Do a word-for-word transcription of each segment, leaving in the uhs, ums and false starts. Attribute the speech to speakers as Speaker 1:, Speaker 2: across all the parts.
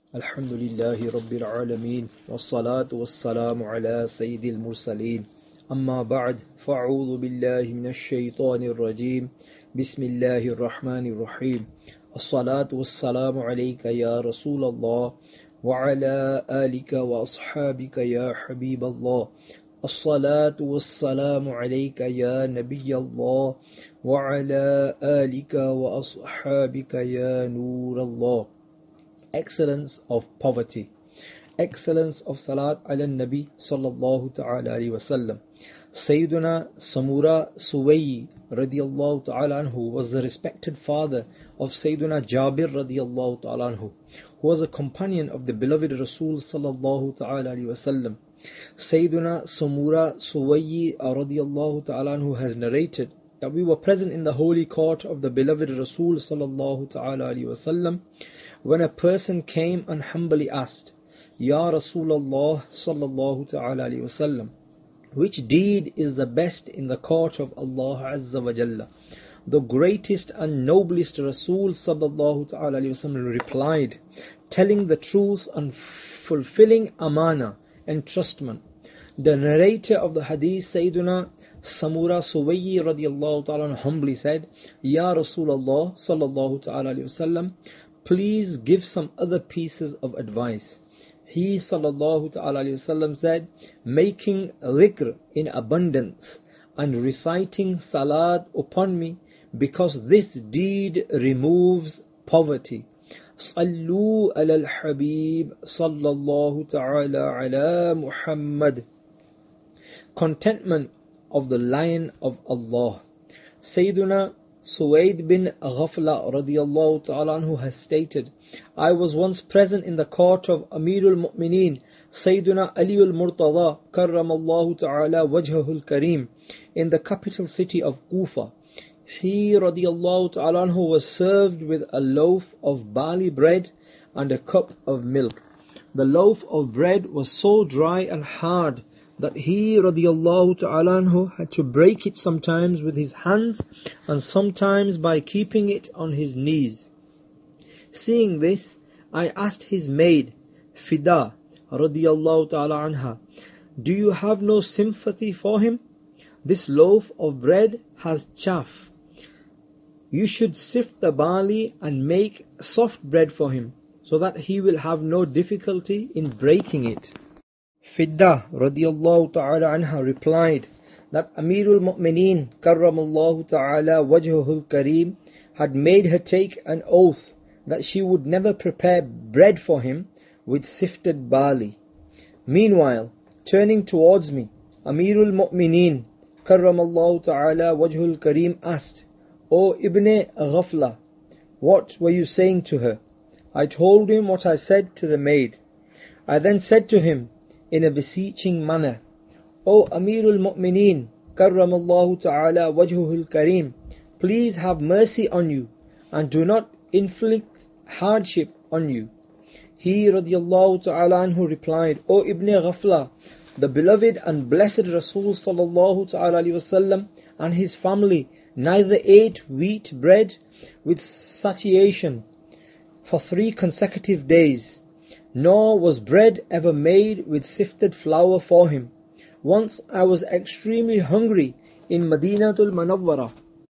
Speaker 1: الحمد لله رب العالمين والصلاة والسلام على سيد المرسلين أما بعد فأعوذ بالله من الشيطان الرجيم بسم الله الرحمن الرحيم الصلاة والسلام عليك يا رسول الله وعلى آلك وأصحابك يا حبيب الله الصلاة والسلام عليك يا نبي الله وعلى آلك وأصحابك يا نور الله. Excellence of poverty, excellence of Salat ala Nabi sallallahu ta'ala alayhi wa sallam. Sayyiduna Samura Suwayi radiyallahu ta'ala anhu was the respected father of Sayyiduna Jabir radiyallahu ta'ala anhu, who was a companion of the beloved Rasul sallallahu ta'ala alayhi wa sallam. Sayyiduna Samura Suwayi radiyallahu ta'ala anhu has narrated that we were present in the holy court of the beloved Rasul sallallahu ta'ala alayhi wa sallam when a person came and humbly asked, Ya Rasulullah sallallahu ta'ala alayhi wa sallam, which deed is the best in the court of Allah Azza wa Jalla? The greatest and noblest Rasul sallallahu ta'ala alayhi wa sallam replied, telling the truth and fulfilling amana, entrustment. The narrator of the hadith, Sayyiduna Samura Suwayi radiyallahu ta'ala humbly said, Ya Rasulullah sallallahu ta'ala alayhi wa sallam, please give some other pieces of advice. He sallallahu ta'ala alayhi wa sallam said, making dhikr in abundance and reciting salat upon me, because this deed removes poverty. Sallu ala al-habib sallallahu ta'ala ala Muhammad. Contentment of the Lion of Allah. Sayyiduna Suwaid bin Ghafla radiyallahu ta'ala anhu has stated, I was once present in the court of Amirul Mu'mineen Sayyiduna Ali al-Murtada karramallahu ta'ala wajhahul kareem in the capital city of Kufa. He radiyallahu ta'ala anhu was served with a loaf of barley bread and a cup of milk. The loaf of bread was so dry and hard that he radiyallahu ta'ala anhu had to break it sometimes with his hands and sometimes by keeping it on his knees. Seeing this, I asked his maid, Fida radiyallahu ta'ala anha, do you have no sympathy for him? This loaf of bread has chaff. You should sift the barley and make soft bread for him, so that he will have no difficulty in breaking it. Fidda radiyallahu ta'ala anha replied that Amirul Mu'mineen karramallahu ta'ala wajhahul kareem had made her take an oath that she would never prepare bread for him with sifted barley. Meanwhile, turning towards me, Amirul Mu'mineen karramallahu ta'ala wajhul kareem asked, O Ibn Ghafla, what were you saying to her? I told him what I said to the maid. I then said to him in a beseeching manner, O Amirul Mu'mineen karramallahu ta'ala wajhuhul kareem, please have mercy on you and do not inflict hardship on you. He radiyallahu ta'ala anhu replied, O Ibn Ghafla, the beloved and blessed Rasul sallallahu ta'ala alayhi wa sallam and his family neither ate wheat bread with satiation for three consecutive days, nor was bread ever made with sifted flour for him. Once I was extremely hungry in Madinatul Munawwarah,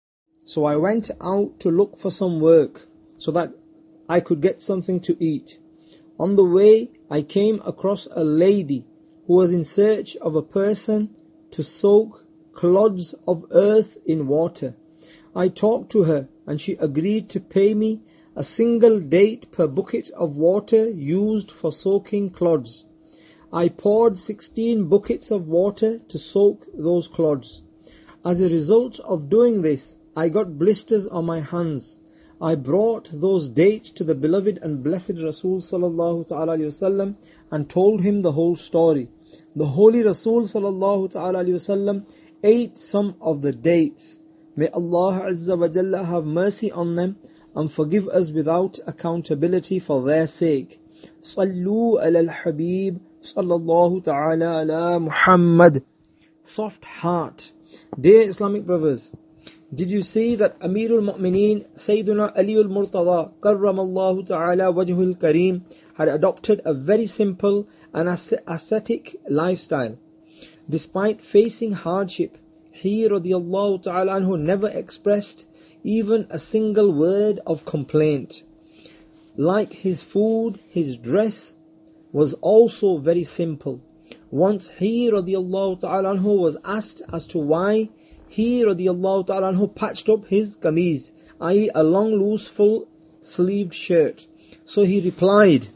Speaker 1: so I went out to look for some work so that I could get something to eat. On the way, I came across a lady who was in search of a person to soak clods of earth in water. I talked to her and she agreed to pay me a single date per bucket of water used for soaking clods. I poured sixteen buckets of water to soak those clods. As a result of doing this, I got blisters on my hands. I brought those dates to the beloved and blessed Rasul sallallahu ta'ala alayhi wa sallam and told him the whole story. The holy Rasul sallallahu ta'ala alayhi wa sallam ate some of the dates. May Allah Azza wa Jalla have mercy on them and forgive us without accountability for their sake. Sallu ala al-habib sallallahu ta'ala ala Muhammad. Soft heart. Dear Islamic brothers, Did you see that Amirul Mu'mineen Sayyiduna Ali al-Murtada Karramallahu Ta'ala Wajhul Kareem had adopted a very simple and ascetic lifestyle? Despite facing hardship, he radiyallahu ta'ala anhu never expressed even a single word of complaint. Like his food, his dress was also very simple. Once he radiyallahu ta'ala anhu was asked as to why he radiyallahu ta'ala anhu patched up his kameez, that is a long loose full sleeved shirt. So he replied,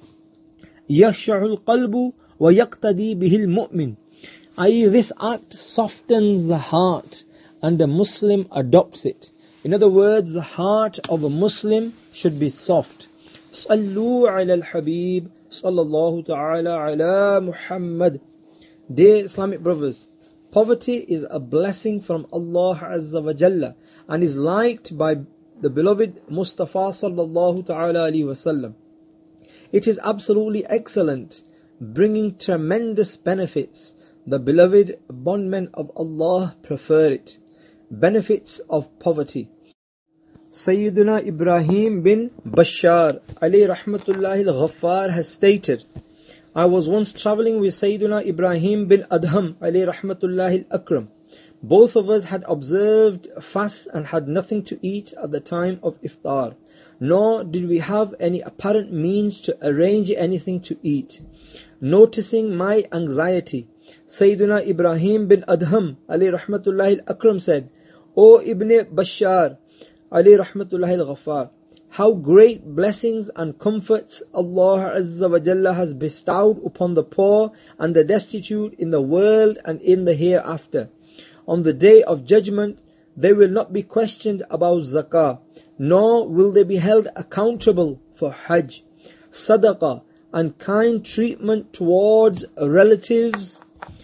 Speaker 1: يَخْشَعُ الْقَلْبُ وَيَقْتَدِي بِهِ الْمُؤْمِنُ, that is this act softens the heart and the Muslim adopts it. In other words, the heart of a Muslim should be soft. صَلُّوا عَلَى الْحَبِيبِ sallallahu ta'ala ala Muhammad. Dear Islamic brothers, poverty is a blessing from Allah Azza wa Jalla and is liked by the beloved Mustafa sallallahu ta'ala alayhi wasallam. It is absolutely excellent, bringing tremendous benefits. The beloved bondmen of Allah prefer it. Benefits of poverty. Sayyiduna Ibrahim bin Bashar alayhi rahmatullahi al-Ghaffar has stated, I was once travelling with Sayyiduna Ibrahim bin Adham alayhi rahmatullahi al-Akram. Both of us had observed fast and had nothing to eat at the time of iftar, nor did we have any apparent means to arrange anything to eat. Noticing my anxiety, Sayyiduna Ibrahim bin Adham alayhi rahmatullahi al-Akram said, O Ibn Bashar alayhi rahmatullahi al-Ghaffar, how great blessings and comforts Allah Azza wa Jalla has bestowed upon the poor and the destitute in the world and in the hereafter. On the day of judgment, they will not be questioned about zakah, nor will they be held accountable for hajj, sadaqah, and kind treatment towards relatives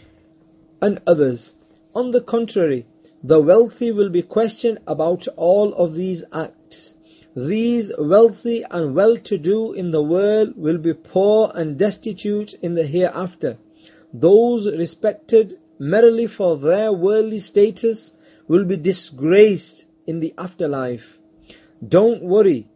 Speaker 1: and others. On the contrary, the wealthy will be questioned about all of these acts. These wealthy and well-to-do in the world will be poor and destitute in the hereafter. Those respected merely for their worldly status will be disgraced in the afterlife. Don't worry.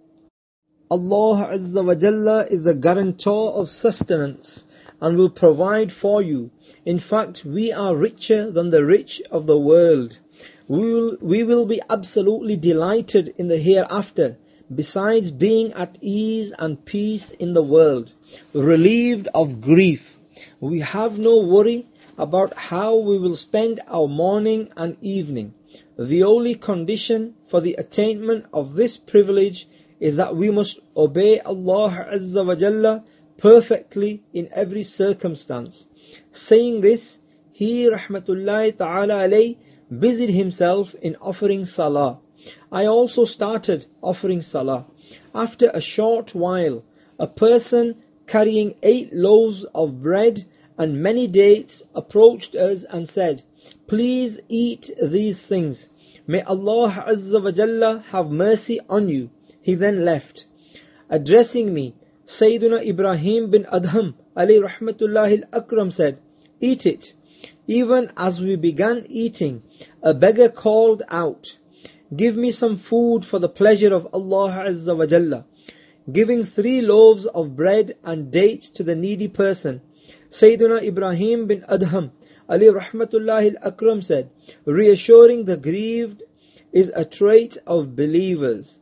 Speaker 1: Allah Azza wa Jalla is the guarantor of sustenance and will provide for you. In fact, we are richer than the rich of the world. We will, we will be absolutely delighted in the hereafter, besides being at ease and peace in the world, relieved of grief. We have no worry about how we will spend our morning and evening. The only condition for the attainment of this privilege is that we must obey Allah Azza wa Jalla perfectly in every circumstance. Saying this, he rahmatullahi ta'ala alayhi busied himself in offering salah. I also started offering salah. After a short while, a person carrying eight loaves of bread and many dates approached us and said, please eat these things. May Allah Azza wa Jalla have mercy on you. He then left. Addressing me, Sayyiduna Ibrahim bin Adham alayhi rahmatullahi al-Akram said, eat it. Even as we began eating, a beggar called out, give me some food for the pleasure of Allah Azza wa Jalla. Giving three loaves of bread and dates to the needy person, Sayyiduna Ibrahim bin Adham alayhi rahmatullahi al-Akram said, reassuring the grieved is a trait of believers.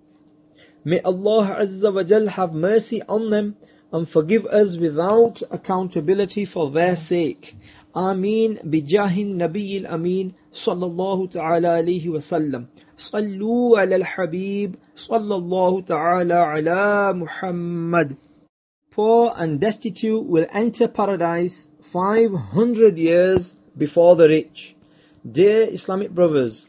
Speaker 1: May Allah Azza wa Jalla have mercy on them and forgive us without accountability for their sake. Ameen bijahin nabiyil ameen sallallahu ta'ala alayhi wa sallam. Sallu ala al-habib sallallahu ta'ala ala Muhammad. Poor and destitute will enter paradise five hundred years before the rich. Dear Islamic brothers,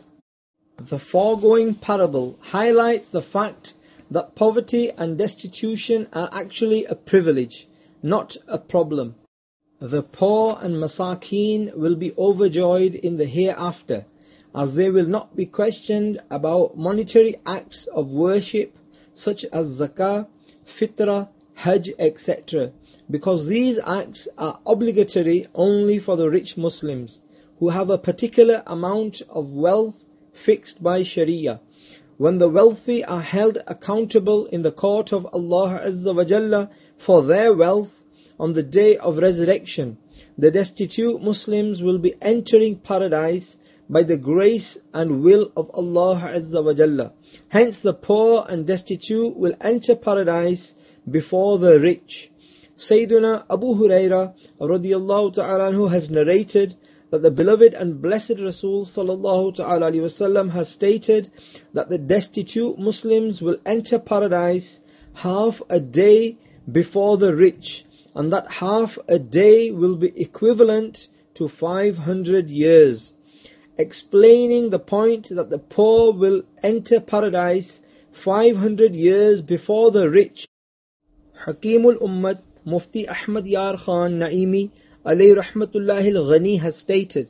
Speaker 1: the foregoing parable highlights the fact that poverty and destitution are actually a privilege, not a problem. The poor and masakeen will be overjoyed in the hereafter, as they will not be questioned about monetary acts of worship such as zakah, fitrah, hajj, et cetera, because these acts are obligatory only for the rich Muslims who have a particular amount of wealth, fixed by Sharia. When the wealthy are held accountable in the court of Allah Azza wa Jalla for their wealth on the day of resurrection, the destitute Muslims will be entering paradise by the grace and will of Allah Azza wa Jalla. Hence the poor and destitute will enter paradise before the rich. Sayyiduna Abu Huraira radiyallahu ta'ala anhu has narrated that the beloved and blessed Rasul sallallahu ta'ala alayhi wasallam has stated that the destitute Muslims will enter paradise half a day before the rich, and that half a day will be equivalent to five hundred years. Explaining the point that the poor will enter paradise five hundred years before the rich, Hakimul Ummat Mufti Ahmad Yar Khan Naimi alayhi rahmatullahi al-Ghani has stated,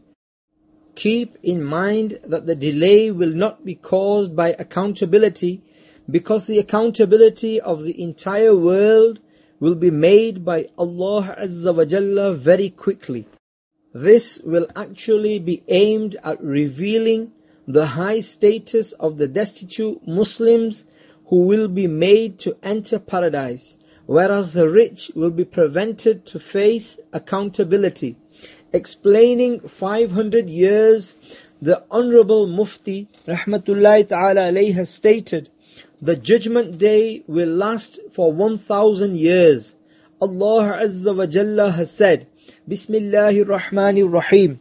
Speaker 1: keep in mind that the delay will not be caused by accountability, because the accountability of the entire world will be made by Allah Azza wa Jalla very quickly. This will actually be aimed at revealing the high status of the destitute Muslims who will be made to enter paradise, whereas the rich will be prevented to face accountability. Explaining five hundred years, the Honorable Mufti Rahmatullahi Ta'ala alayhi has stated, the judgment day will last for one thousand years. Allah Azza wa Jalla has said, Bismillahir Rahmanir Rahim,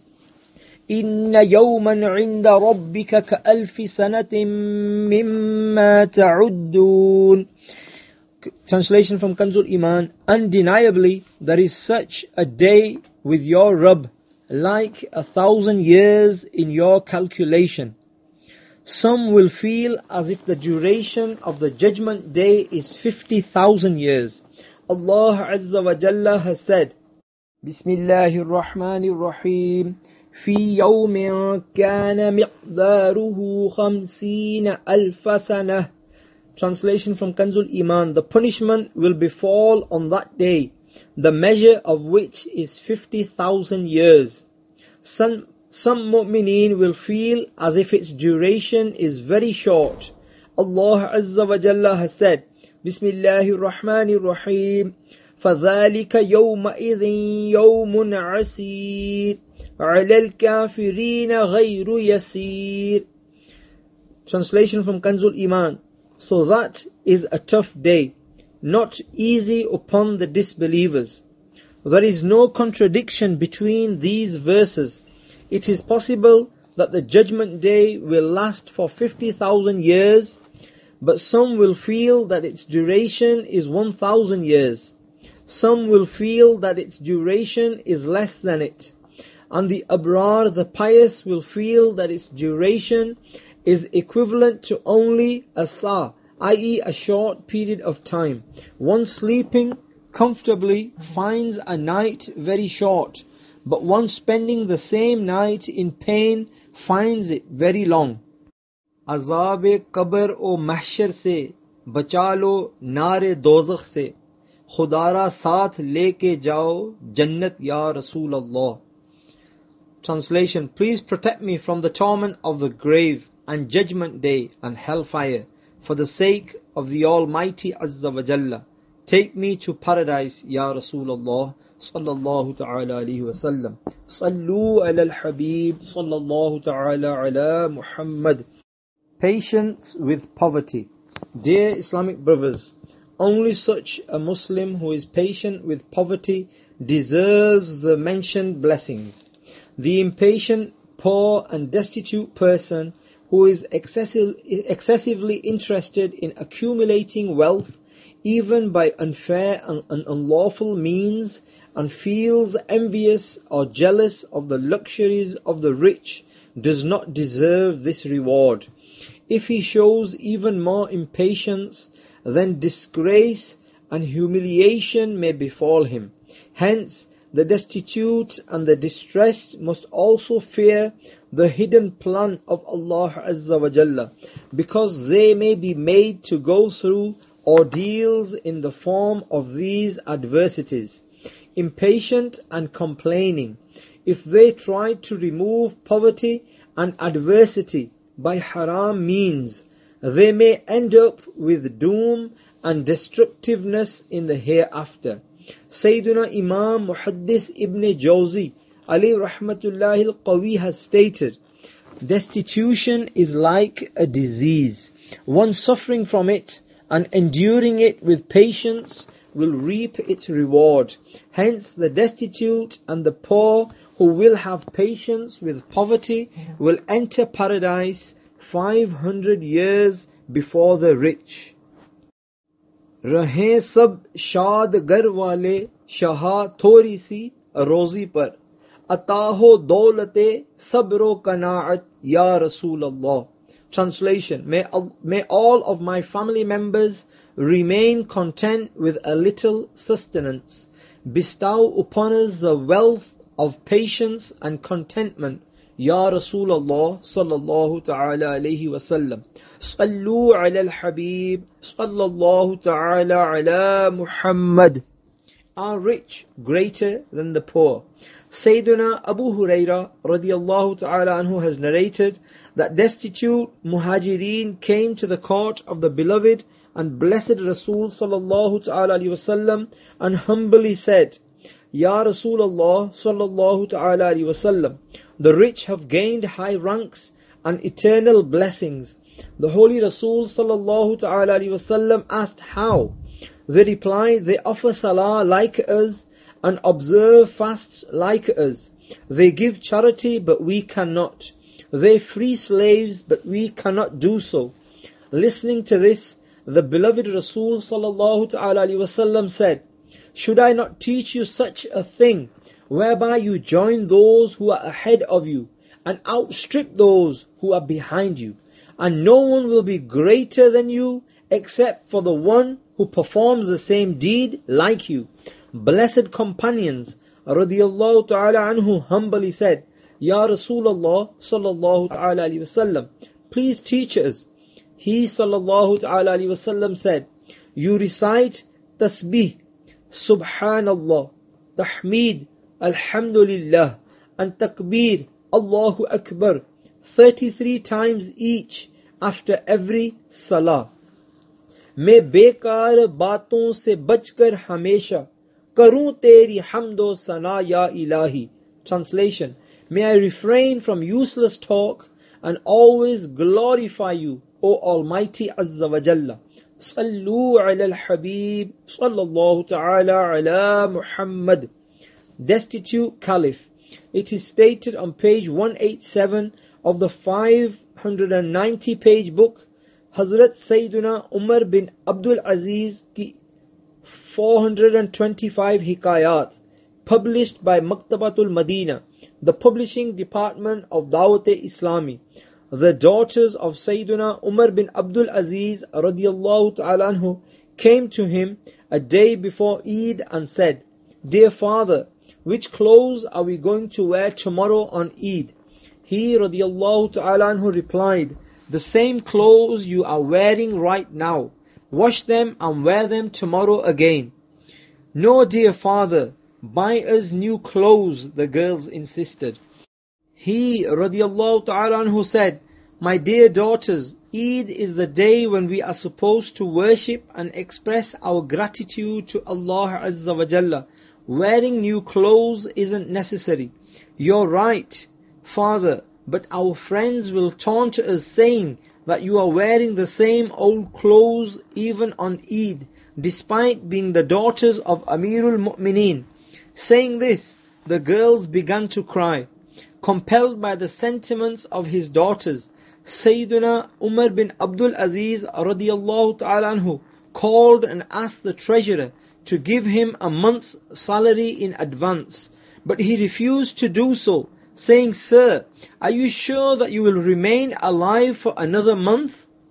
Speaker 1: Inna yawman 'inda rabbika ka'alfi sanatin mimma ta'uddun. Translation from Kanzul Iman, undeniably there is such a day with your Rabb like a thousand years in your calculation. Some will feel as if the duration of the judgment day is fifty thousand years. Allah Azza wa Jalla has said, Bismillahir Rahmanir Rahim, Fi yawmin kana miqdaruhu khamsina alfa sanah. Translation from Kanzul Iman, the punishment will befall on that day, the measure of which is fifty thousand years. Some, some mu'mineen will feel as if its duration is very short. Allah Azza wa Jalla has said, Bismillahir Rahmanir Rahim, فَذَلِكَ يَوْمَئِذٍ يَوْمٌ عَسِيرٌ عَلَى الْكَافِرِينَ غَيْرُ يَسِيرٌ. Translation from Kanzul Iman, so that is a tough day, not easy upon the disbelievers. There is no contradiction between these verses. It is possible that the judgment day will last for fifty thousand years, but some will feel that its duration is one thousand years. Some will feel that its duration is less than it. And the Abrar, the pious, will feel that its duration is equivalent to only a sa, that is a short period of time. One sleeping comfortably finds a night very short, but one spending the same night in pain finds it very long. Azab qabr o mahshar se bacha lo nar dozakh se, khudara saath leke jao jannat ya Rasul Allah. Translation, please protect me from the torment of the grave and judgment day and hellfire, for the sake of the Almighty Azza wa Jalla. Take me to paradise, Ya Rasulullah sallallahu ta'ala alayhi wa sallam. Sallu ala al-Habib sallallahu ta'ala ala Muhammad. Patience with poverty. Dear Islamic brothers, only such a Muslim who is patient with poverty deserves the mentioned blessings. The impatient, poor and destitute person who is excessive, excessively interested in accumulating wealth, even by unfair and, and unlawful means, and feels envious or jealous of the luxuries of the rich, does not deserve this reward. If he shows even more impatience, then disgrace and humiliation may befall him. Hence, the destitute and the distressed must also fear the hidden plan of Allah Azza wa Jalla, because they may be made to go through ordeals in the form of these adversities. Impatient and complaining, if they try to remove poverty and adversity by haram means, they may end up with doom and destructiveness in the hereafter. Sayyiduna Imam Muhaddis Ibn Jawzi alayhi rahmatullahi al-Qawi has stated, destitution is like a disease. One suffering from it and enduring it with patience will reap its reward. Hence the destitute and the poor who will have patience with poverty will enter paradise five hundred years before the rich. Rahe sab shad gar wale shaha thori si rozi par, ataho daulate sabro kanaat ya Rasulullah. Translation: May, may all of my family members remain content with a little sustenance. Bestow upon us the wealth of patience and contentment, Ya Rasulullah sallallahu ta'ala alayhi wa sallam. Sallu ala al-Habib sallallahu ta'ala ala Muhammad. Are rich greater than the poor? Sayyiduna Abu Huraira radiyallahu ta'ala anhu has narrated that destitute muhajirin came to the court of the beloved and blessed Rasul sallallahu ta'ala alayhi wa sallam and humbly said, Ya Rasulullah sallallahu ta'ala alayhi wa sallam, the rich have gained high ranks and eternal blessings. The Holy Rasul sallallahu ta'ala alayhi wa sallam asked how. They replied, they offer salah like us and observe fasts like us. They give charity but we cannot. They free slaves but we cannot do so. Listening to this, the beloved Rasul sallallahu ta'ala alayhi wa sallam said, should I not teach you such a thing, whereby you join those who are ahead of you and outstrip those who are behind you, and no one will be greater than you except for the one who performs the same deed like you. Blessed companions radiyallahu ta'ala anhu humbly said, Ya Rasulullah sallallahu ta'ala alayhi wa sallam, please teach us. He sallallahu ta'ala alayhi wa sallam said, you recite tasbih, subhanallah, tahmeed, alhamdulillah, and takbir, Allahu Akbar, thirty-three times each after every salah. मैं बेकार बातों से बचकर हमेशा करूं तेरी हमदो सना या इलाही. Translation: May I refrain from useless talk and always glorify you, O Almighty Azza wa Jalla. Sallu ala al-Habib sallallahu ta'ala ala Muhammad. Destitute Caliph. It is stated on page one eighty-seven of the five hundred ninety page book, Hazrat Sayyiduna Umar bin Abdul Aziz ki four hundred twenty-five Hikayat, published by Maktabatul Madina, the publishing department of Dawat-e Islami. The daughters of Sayyiduna Umar bin Abdul Aziz radiyallahu ta'ala anhu came to him a day before Eid and said, Dear father, which clothes are we going to wear tomorrow on Eid? He radiyallahu ta'ala anhu replied, the same clothes you are wearing right now. Wash them and wear them tomorrow again. No, dear father, buy us new clothes, the girls insisted. He radiyallahu ta'ala anhu said, my dear daughters, Eid is the day when we are supposed to worship and express our gratitude to Allah Azza wa Jalla. Wearing new clothes isn't necessary. You're right, father, but our friends will taunt us saying that you are wearing the same old clothes even on Eid, despite being the daughters of Amirul Mu'mineen. Saying this, the girls began to cry. Compelled by the sentiments of his daughters, Sayyiduna Umar bin Abdul Aziz radiyallahu ta'ala anhu called and asked the treasurer to give him a month's salary in advance. But he refused to do so, saying, Sir, are you sure that you will remain alive for another month?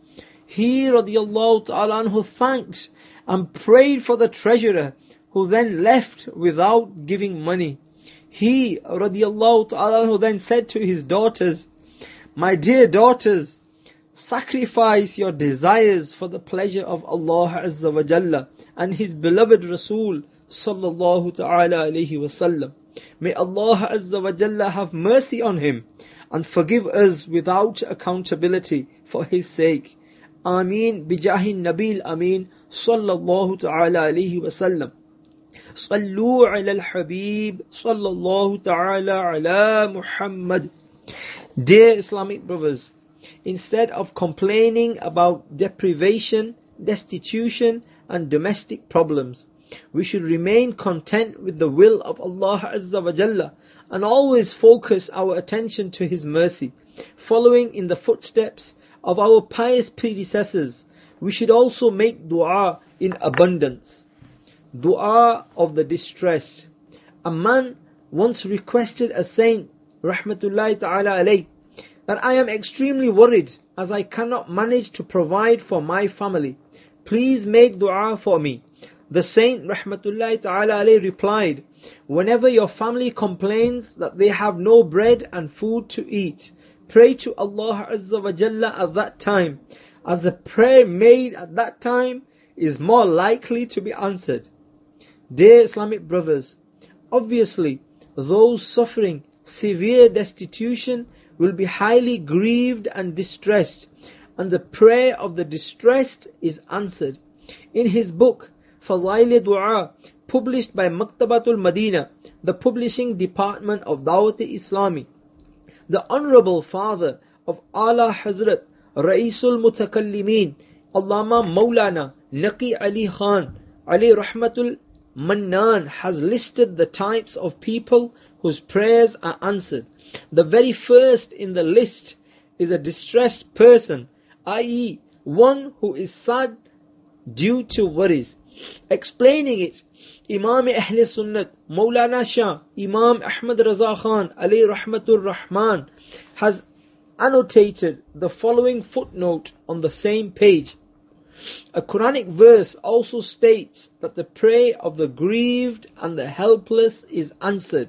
Speaker 1: He radiyallahu ta'ala anhu thanked and prayed for the treasurer, who then left without giving money. He radiyallahu ta'ala anhu then said to his daughters, my dear daughters, sacrifice your desires for the pleasure of Allah Azza wa Jalla and His beloved Rasul sallallahu ta'ala alayhi wa sallam. May Allah Azza wa Jalla have mercy on him and forgive us without accountability for His sake. Ameen bijahi Nabil Ameen sallallahu ta'ala alayhi wa sallam. Sallu ala al-Habib sallallahu ta'ala ala Muhammad. Dear Islamic brothers, instead of complaining about deprivation, destitution and domestic problems, we should remain content with the will of Allah Azza wa Jalla and always focus our attention to His mercy. Following in the footsteps of our pious predecessors, we should also make dua in abundance. Dua of the distressed. A man once requested a saint, rahmatullahi ta'ala alayh, that I am extremely worried as I cannot manage to provide for my family. Please make dua for me. The saint, rahmatullahi ta'ala alayh, replied, whenever your family complains that they have no bread and food to eat, pray to Allah Azza wa Jalla at that time, as the prayer made at that time is more likely to be answered. Dear Islamic brothers, obviously those suffering severe destitution will be highly grieved and distressed, and the prayer of the distressed is answered. In his book Fadail Dua, published by Maktabatul Madina, the publishing department of Dawat-e-Islami, the Honorable Father of Ala Hazrat Ra'isul Mutakallimin, Allama Maulana Naqi Ali Khan Ali Rahmatul Mannan, has listed the types of people whose prayers are answered. The very first in the list is a distressed person, that is, one who is sad due to worries. Explaining it, Imam Ahl Sunnat Maulana Shah Imam Ahmad Raza Khan alayhi Rahmatur Rahman has annotated the following footnote on the same page. A Quranic verse also states that the prayer of the grieved and the helpless is answered.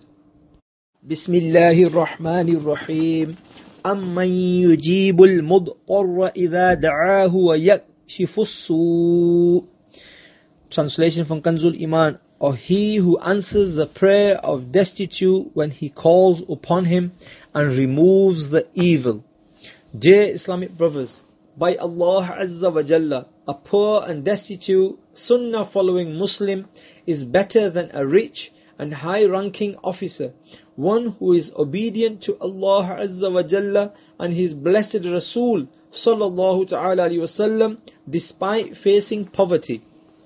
Speaker 1: Bismillahir Rahmanir Rahim. Amman yujibul mudtarra idha da'ahu wa yakshifu as-su'. Translation from Kanzul Iman. Or he who answers the prayer of destitute when he calls upon him and removes the evil. Dear Islamic brothers, by Allah Azza wa Jalla, a poor and destitute, sunnah following Muslim is better than a rich and high ranking officer, one who is obedient to Allah Azza wa Jalla and His blessed Rasul sallallahu ta'ala alayhi wa sallam despite facing poverty,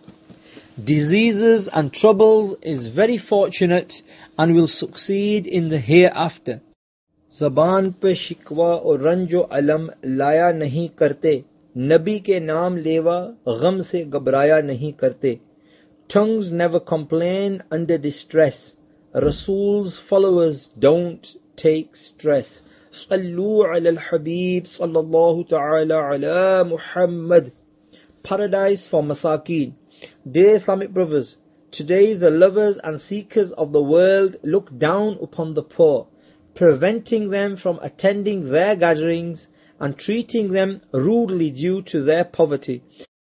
Speaker 1: diseases and troubles, is very fortunate and will succeed in the hereafter. Zaban pe shikwa aur ranjo alam laya nahi karte, Nabi ke naam lewa gham se ghabraya nahi karte. Tongues never complain under distress. Rasul's followers don't take stress. Sallu ala al-Habib sallallahu ta'ala ala Muhammad. Paradise for Masakin. Dear Islamic brothers, today the lovers and seekers of the world look down upon the poor, preventing them from attending their gatherings and treating them rudely due to their poverty.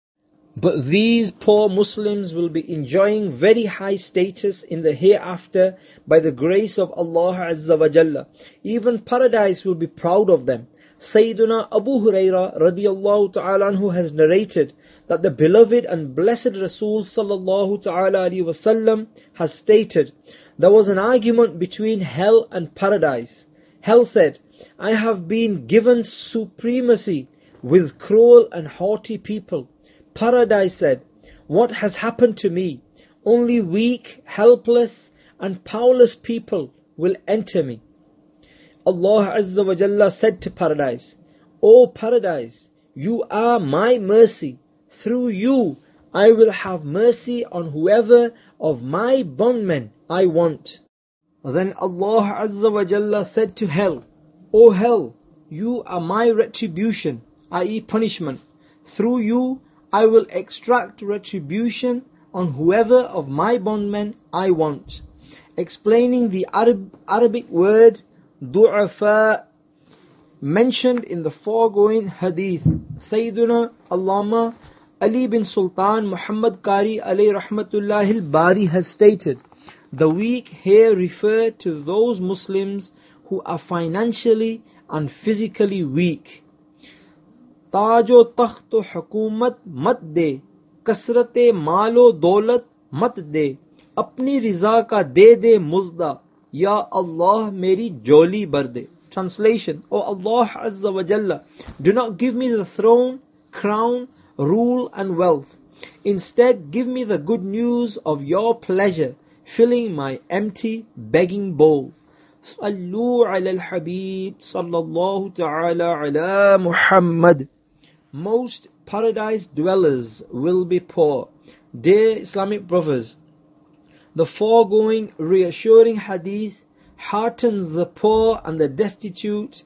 Speaker 1: But these poor Muslims will be enjoying very high status in the hereafter by the grace of Allah Azza wa Jalla. Even paradise will be proud of them. Sayyiduna Abu Huraira radiyallahu ta'ala anhu has narrated that the beloved and blessed Rasul sallallahu ta'ala alayhi wa sallam has stated, there was an argument between hell and paradise. Hell said, I have been given supremacy with cruel and haughty people. Paradise said, what has happened to me? Only weak, helpless and powerless people will enter me. Allah Azza wa Jalla said to Paradise, O Paradise, you are my mercy. Through you I will have mercy on whoever of my bondmen I want. Then Allah Azza wa Jalla said to Hell, O Hell, you are my retribution, that is punishment. Through you I will extract retribution on whoever of my bondmen I want. Explaining the Arab, Arabic word du'afa mentioned in the foregoing hadith, Sayyiduna Allama Ali bin Sultan Muhammad Qari alayhi rahmatullahi al-Bari has stated, the weak here refer to those Muslims who are financially and physically weak. ताजो तख्त हुकूमत मत दे, कसरते मालो दौलत मत दे, अपनी रिजा का दे दे मुज़दा, या Allah मेरी जोली भर दे. Translation: O Allah Azza wa Jalla, do not give me the throne, crown, rule and wealth. Instead, give me the good news of your pleasure, filling my empty begging bowl. Sallu ala al-Habib sallallahu ta'ala ala Muhammad. Most paradise dwellers will be poor. Dear Islamic brothers, the foregoing reassuring hadith heartens the poor and the destitute,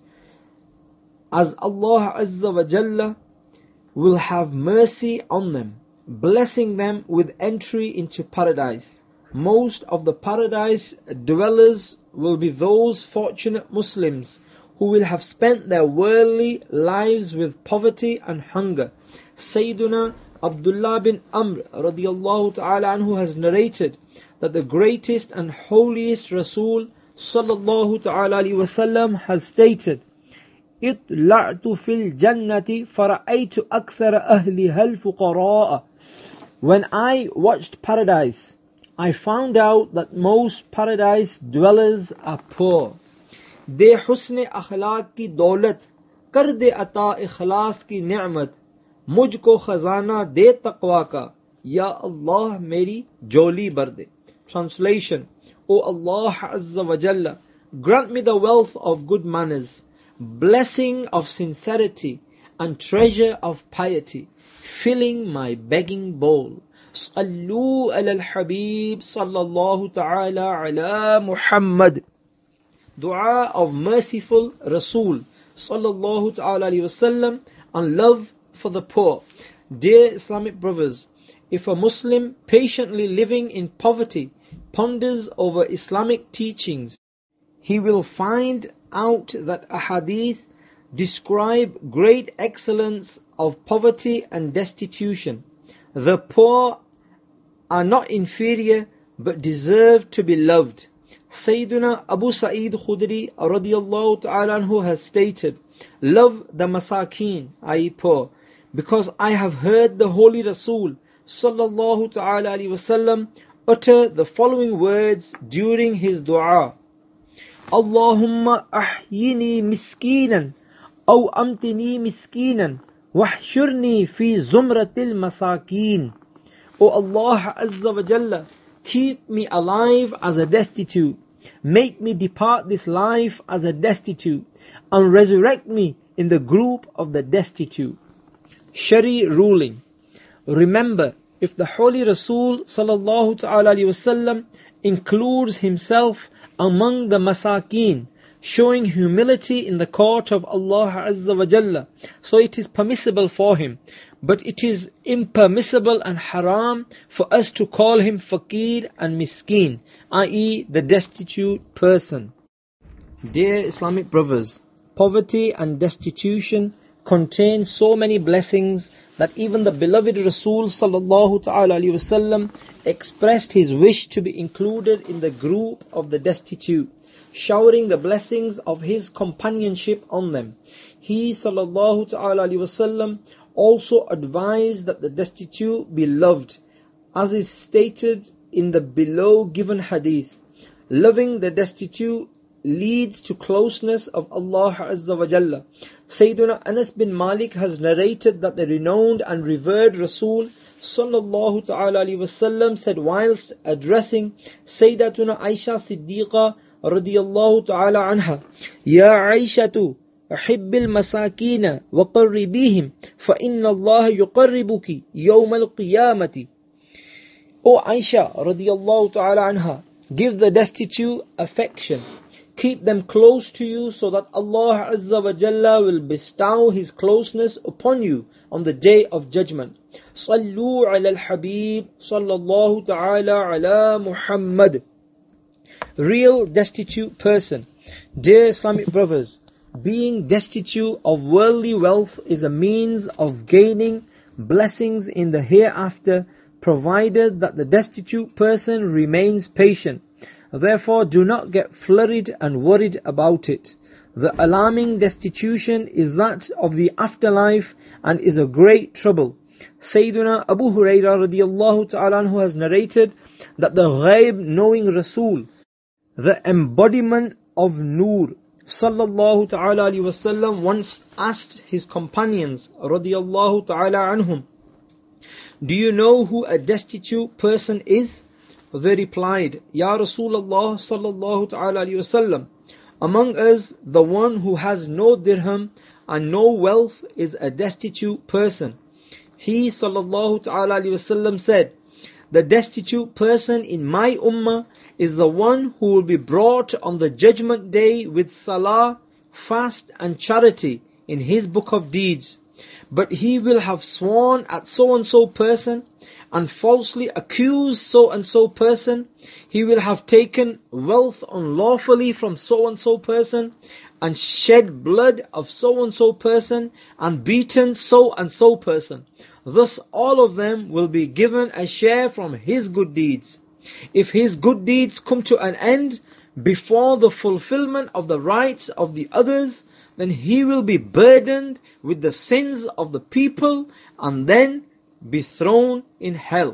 Speaker 1: as Allah Azza wa Jalla will have mercy on them, blessing them with entry into paradise. Most of the paradise dwellers will be those fortunate Muslims who will have spent their worldly lives with poverty and hunger. Sayyiduna Abdullah bin Amr radiyallahu ta'ala anhu has narrated that the greatest and holiest Rasul sallallahu ta'ala alayhi wasallam has stated, اطلعت في الجنة فرأيت أكثر أهلها الفقراء. When I watched paradise, I found out that most paradise dwellers are poor. दे हुस्न अखलाक की दौलत, कर दे अता इखलास की नेमत, मुझको खजाना दे तक़वा का, या Allah मेरी जोली भर दे. Translation: O Allah Azza wa Jalla, grant me the wealth of good manners, blessing of sincerity and treasure of piety, filling my begging bowl. Sallu ala al-Habib sallallahu ta'ala ala Muhammad. Dua of merciful Rasul sallallahu ta'ala alayhi wasallam and love for the poor. Dear Islamic brothers, if a Muslim patiently living in poverty ponders over Islamic teachings, he will find out that a hadith describe great excellence of poverty and destitution. The poor are not inferior but deserve to be loved. Sayyiduna Abu Sa'id Khudri radiyallahu ta'ala anhu has stated, love the masakeen, that is poor, because I have heard the Holy Rasul sallallahu ta'ala alayhi wasallam utter the following words during his dua. Allahumma ahyini miskinan, aw amtini miskinan, wahshurni fi zumratil masakin. O Allah Azza wa Jalla, keep me alive as a destitute, make me depart this life as a destitute, and resurrect me in the group of the destitute. Shari ruling. Remember, if the Holy Rasul sallallahu ta'ala alayhi wasallam includes himself among the masakeen, showing humility in the court of Allah Azza wa Jalla, so it is permissible for him. But it is impermissible and haram for us to call him faqir and miskeen, that is the destitute person. Dear Islamic brothers, poverty and destitution contain so many blessings that even the beloved Rasul sallallahu ta'ala alayhi wasallam expressed his wish to be included in the group of the destitute, showering the blessings of his companionship on them. He sallallahu ta'ala alayhi wasallam also advised that the destitute be loved, as is stated in the below given hadith. Loving the destitute leads to closeness of Allah Azza wa Jalla. Sayyiduna Anas bin Malik has narrated that the renowned and revered Rasul sallallahu ta'ala alayhi wasallam said whilst addressing Sayyidatuna Aisha Siddiqa radiyallahu ta'ala anha, Ya Aishatu, أحب المساكين وقربيهم فإن الله يقربك يوم القيامة. O Aisha radiyallahu ta'ala anha, give the destitute affection, keep them close to you so that Allah Azza wa Jalla will bestow His closeness upon you on the day of judgment. Sallu ala al-Habib sallallahu ta'ala ala Muhammad. Real destitute person. Dear Islamic brothers, being destitute of worldly wealth is a means of gaining blessings in the hereafter, provided that the destitute person remains patient. Therefore, do not get flurried and worried about it. The alarming destitution is that of the afterlife and is a great trouble. Sayyiduna Abu Hurairah radiallahu ta'ala anhu has narrated that the ghaib knowing Rasul, the embodiment of Nur, sallallahu ta'ala alayhi wasallam, once asked his companions radiallahu ta'ala anhum, "Do you know who a destitute person is?" They replied, "Ya Rasulullah sallallahu ta'ala alayhi wasallam, among us the one who has no dirham and no wealth is a destitute person." He sallallahu ta'ala alayhi wasallam said, "The destitute person in my ummah is the one who will be brought on the judgment day with salah, fast and charity in his book of deeds. But he will have sworn at so and so person and falsely accused so and so person. He will have taken wealth unlawfully from so and so person and shed blood of so and so person and beaten so and so person. Thus all of them will be given a share from his good deeds. If his good deeds come to an end before the fulfillment of the rights of the others, then he will be burdened with the sins of the people and then be thrown in hell."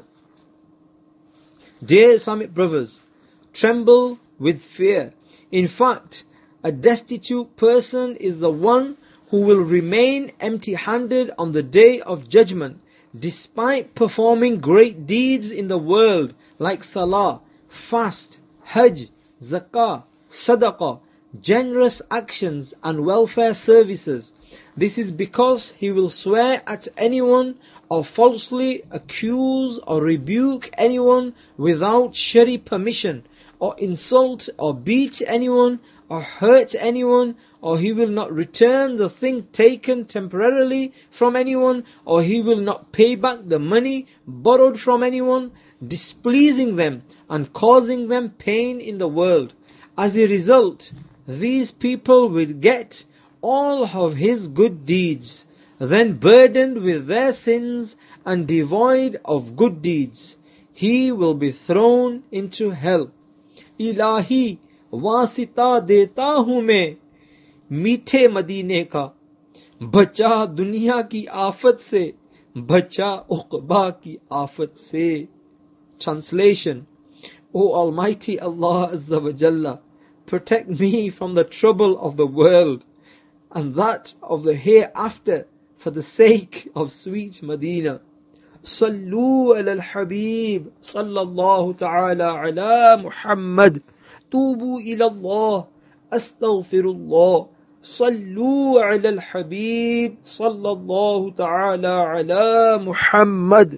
Speaker 1: Dear Islamic brothers, tremble with fear. In fact, a destitute person is the one who will remain empty-handed on the day of judgment, despite performing great deeds in the world like salah, fast, hajj, zakah, sadaqah, generous actions and welfare services. This is because he will swear at anyone or falsely accuse or rebuke anyone without Shari permission, or insult or beat anyone or hurt anyone, or he will not return the thing taken temporarily from anyone, or he will not pay back the money borrowed from anyone, displeasing them and causing them pain in the world. As a result, these people will get all of his good deeds, then burdened with their sins and devoid of good deeds, he will be thrown into hell. Ilahi वासिता देता हूँ मैं मीठे मदीने का, बचा दुनिया की आफत से, बचा उक़बा की आफत से. Translation: O Almighty Allah Azza wa Jalla, protect me from the trouble of the world and that of the hereafter for the sake of sweet Medina. Sallu ala al-Habib sallallahu ta'ala ala Muhammad. توبوا إلى الله أستغفر الله صلوا على الحبيب صلى الله تعالى على محمد.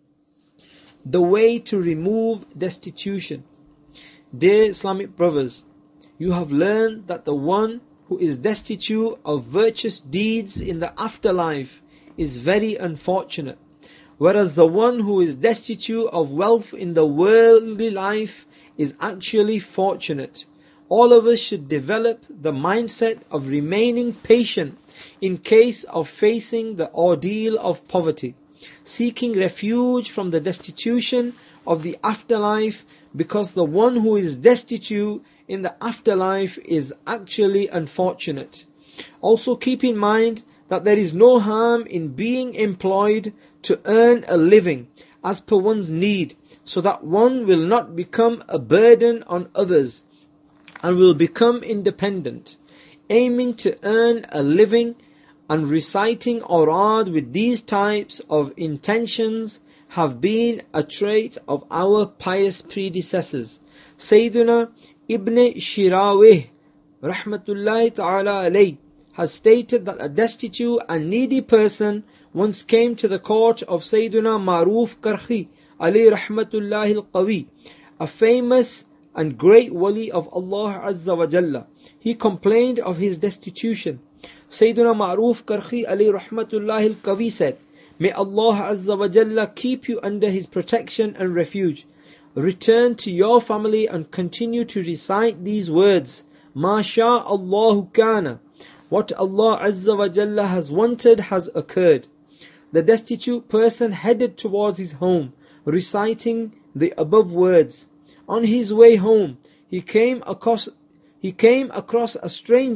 Speaker 1: The way to remove destitution. Dear Islamic brothers, you have learned that the one who is destitute of virtuous deeds in the afterlife is very unfortunate, whereas the one who is destitute of wealth in the worldly life is actually fortunate. All of us should develop the mindset of remaining patient in case of facing the ordeal of poverty, seeking refuge from the destitution of the afterlife, because the one who is destitute in the afterlife is actually unfortunate. Also keep in mind that there is no harm in being employed to earn a living as per one's need, so that one will not become a burden on others and will become independent. Aiming to earn a living and reciting awrad with these types of intentions have been a trait of our pious predecessors. Sayyiduna Ibn Shirawih rahmatullahi ta'ala alayh has stated that a destitute and needy person once came to the court of Sayyiduna Maruf Karhi alayhi rahmatullahi al-Qawi, a famous and great wali of Allah Azza wa Jalla. He complained of his destitution. Sayyiduna Ma'ruf Karhi alayhi rahmatullahi al-Qawi said, "May Allah Azza wa Jalla keep you under His protection and refuge. Return to your family and continue to recite these words, Ma sha Allahu kana. What Allah Azza wa Jalla has wanted has occurred." The destitute person headed towards his home, reciting the above words. On his way home, he came across he came across a stranger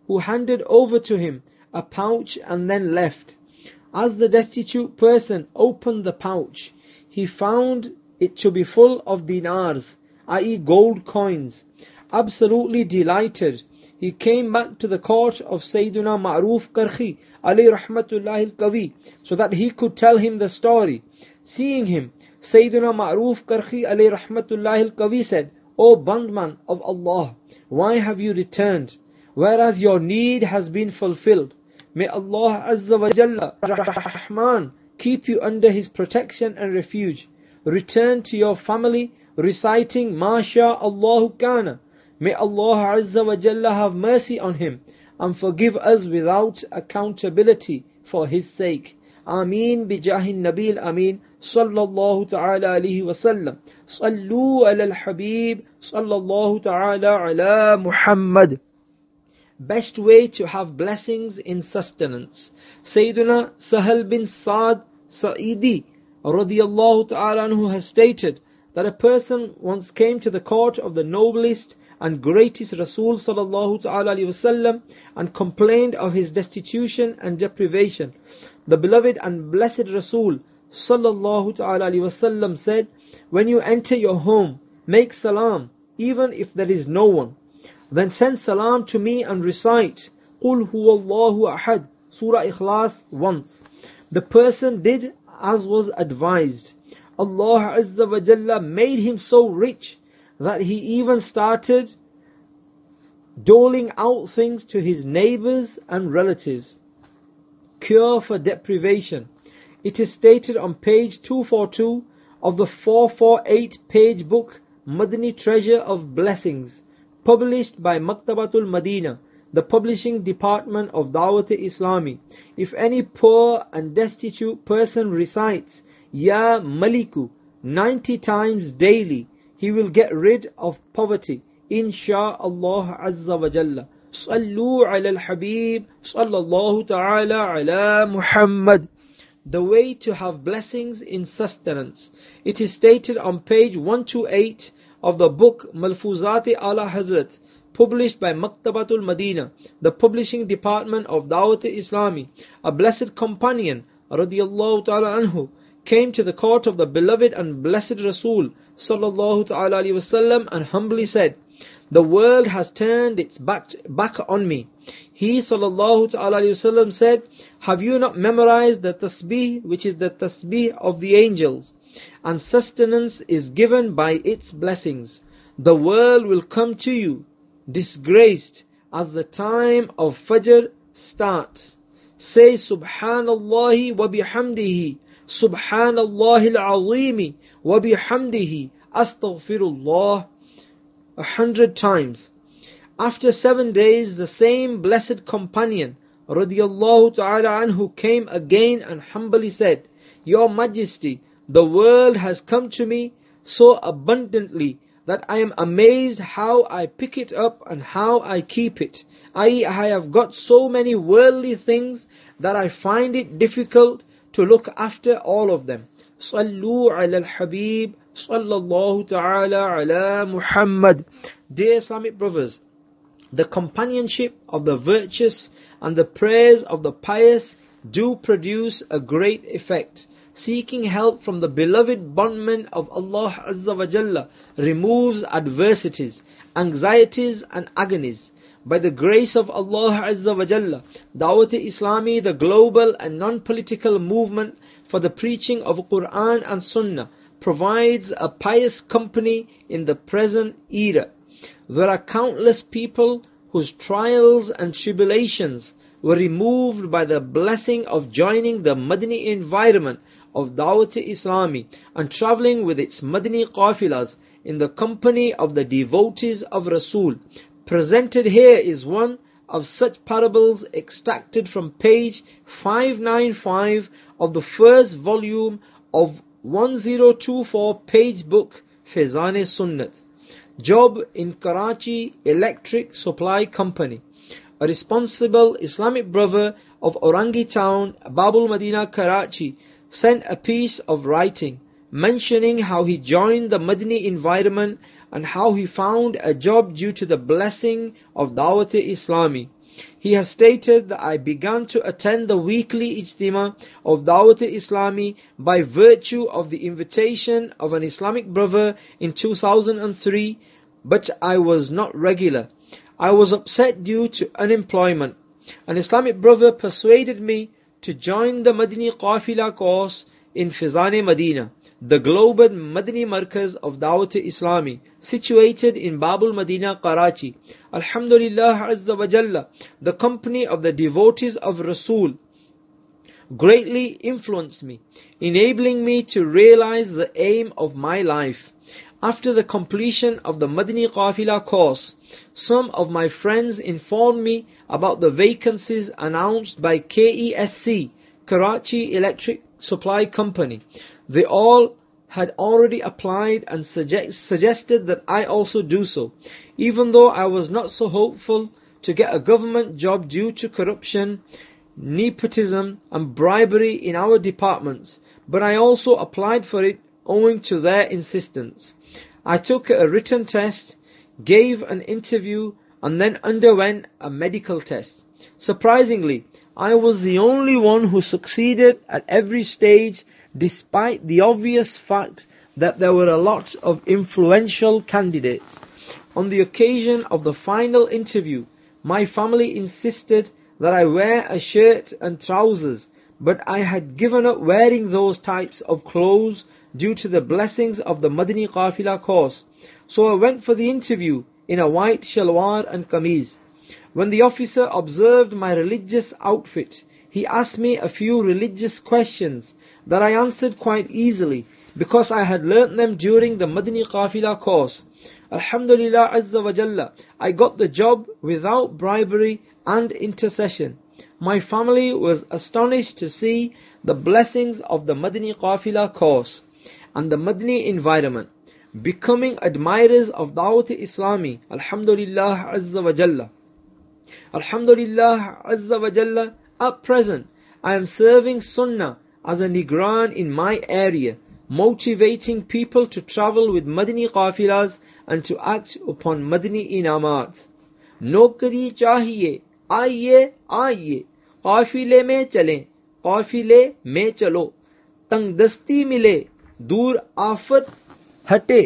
Speaker 1: who handed over to him a pouch and then left. As the destitute person opened the pouch, he found it to be full of dinars, that is gold coins. Absolutely delighted, he came back to the court of Sayyiduna Ma'ruf Karhi, alayhi rahmatullahi al-Qawi, so that he could tell him the story. Seeing him, Sayyiduna Ma'ruf Karhi, alayhi rahmatullahi al-Qawi said, O bondman of Allah, why have you returned, whereas your need has been fulfilled? May Allah Azza wa Jalla Rahman keep you under His protection and refuge. Return to your family reciting Masha Allahu Kana. May Allah Azza wa Jalla have mercy on him and forgive us without accountability for his sake. Ameen bijahin Nabil Ameen sallallahu ta'ala alayhi wa sallam. Sallu ala al-Habib sallallahu ta'ala ala Muhammad. Best way to have blessings in sustenance. Sayyiduna Sahal bin Sa'd Sa'idi radiyallahu ta'ala anhu has stated that a person once came to the court of the noblest and greatest Rasul sallallahu ta'ala alayhi wasallam and complained of his destitution and deprivation. The beloved and blessed Rasul sallallahu ta'ala alayhi wasallam said, when you enter your home, make salam, even if there is no one. Then send salam to me and recite Qul huwallahu ahad, Surah Ikhlas once. The person did as was advised. Allah Azza wa Jalla made him so rich that he even started doling out things to his neighbors and relatives. Cure for deprivation. It is stated on page two forty-two of the four forty-eight page book Madani Treasure of Blessings, published by Maktabatul Madina, the publishing department of Dawat-e-Islami. If any poor and destitute person recites Ya Maliku ninety times daily, he will get rid of poverty, insha'Allah Azza wa Jalla. Sallu ala al-Habib sallallahu ta'ala ala Muhammad. The way to have blessings in sustenance. It is stated on page one twenty-eight of the book Malfuzat Ala Hazrat, published by Maktabatul Madina, the publishing department of Dawat-e-Islami. A blessed companion radiyallahu ta'ala anhu came to the court of the beloved and blessed Rasul sallallahu ta'ala alayhi wasallam and humbly said, the world has turned its back, back on me. He sallallahu ta'ala alayhi wasallam said, have you not memorized the tasbih, which is the tasbih of the angels, and sustenance is given by its blessings? The world will come to you disgraced as the time of Fajr starts. Say Subhanallah wa bihamdihi, Subhanallah al-Azimi wa bihamdihi, Astaghfirullah a hundred times. After seven days, the same blessed companion radiyallahu ta'ala anhu came again and humbly said, Your Majesty, the world has come to me so abundantly that I am amazed how I pick it up and how I keep it. that is, I have got so many worldly things that I find it difficult to look after all of them. Sallu ala al-Habib sallallahu ta'ala ala Muhammad. Dear Islamic brothers, the companionship of the virtuous and the prayers of the pious do produce a great effect. Seeking help from the beloved bondmen of Allah Azza wa Jalla removes adversities, anxieties and agonies. By the grace of Allah Azza wa Jalla, Dawat-e-Islami, the global and non-political movement for the preaching of Quran and Sunnah, provides a pious company in the present era. There are countless people whose trials and tribulations were removed by the blessing of joining the Madani environment of Dawat-e-Islami and travelling with its Madani qafilas in the company of the devotees of Rasul. Presented here is one of such parables extracted from page five ninety-five of the first volume of ten twenty-four page book Faizan-e-Sunnat. Job in Karachi Electric Supply Company. A responsible Islamic brother of Orangi Town, Babul Madina, Karachi, sent a piece of writing mentioning how he joined the Madani environment and how he found a job due to the blessing of Dawat-e-Islami. He has stated that I began to attend the weekly Ijtima of Dawat-e-Islami by virtue of the invitation of an Islamic brother in two thousand three, but I was not regular. I was upset due to unemployment. An Islamic brother persuaded me to join the Madani Qafila course in Fizan Medina, the global Madani Markaz of Dawat-e-Islami, situated in Babul Medina, Karachi. Alhamdulillah Azza wa Jalla, the company of the devotees of Rasul greatly influenced me, enabling me to realize the aim of my life. After the completion of the Madani Qafila course, some of my friends informed me about the vacancies announced by K E S C, Karachi Electric Supply Company. They all had already applied and suggest, suggested that I also do so, even though I was not so hopeful to get a government job due to corruption, nepotism and bribery in our departments, but I also applied for it owing to their insistence. I took a written test, gave an interview and then underwent a medical test. Surprisingly, I was the only one who succeeded at every stage, despite the obvious fact that there were a lot of influential candidates. On the occasion of the final interview, my family insisted that I wear a shirt and trousers, but I had given up wearing those types of clothes due to the blessings of the Madani Qafila course. So I went for the interview in a white shalwar and kameez. When the officer observed my religious outfit, he asked me a few religious questions that I answered quite easily because I had learnt them during the Madani Qafila course. Alhamdulillah Azza wa Jalla, I got the job without bribery and intercession. My family was astonished to see the blessings of the Madani Qafila course and the Madani environment, becoming admirers of Dawat-e-Islami. Alhamdulillah Azza wa Jalla. Alhamdulillah Azza wa Jalla. At present, I am serving Sunnah as a Nigran in my area, motivating people to travel with Madani Qafilas and to act upon Madani inamat. Nokri chahiye, आइए आइए काफिले में चलें, काफिले में चलो, तंगदस्ती मिले, दूर आफत हटे,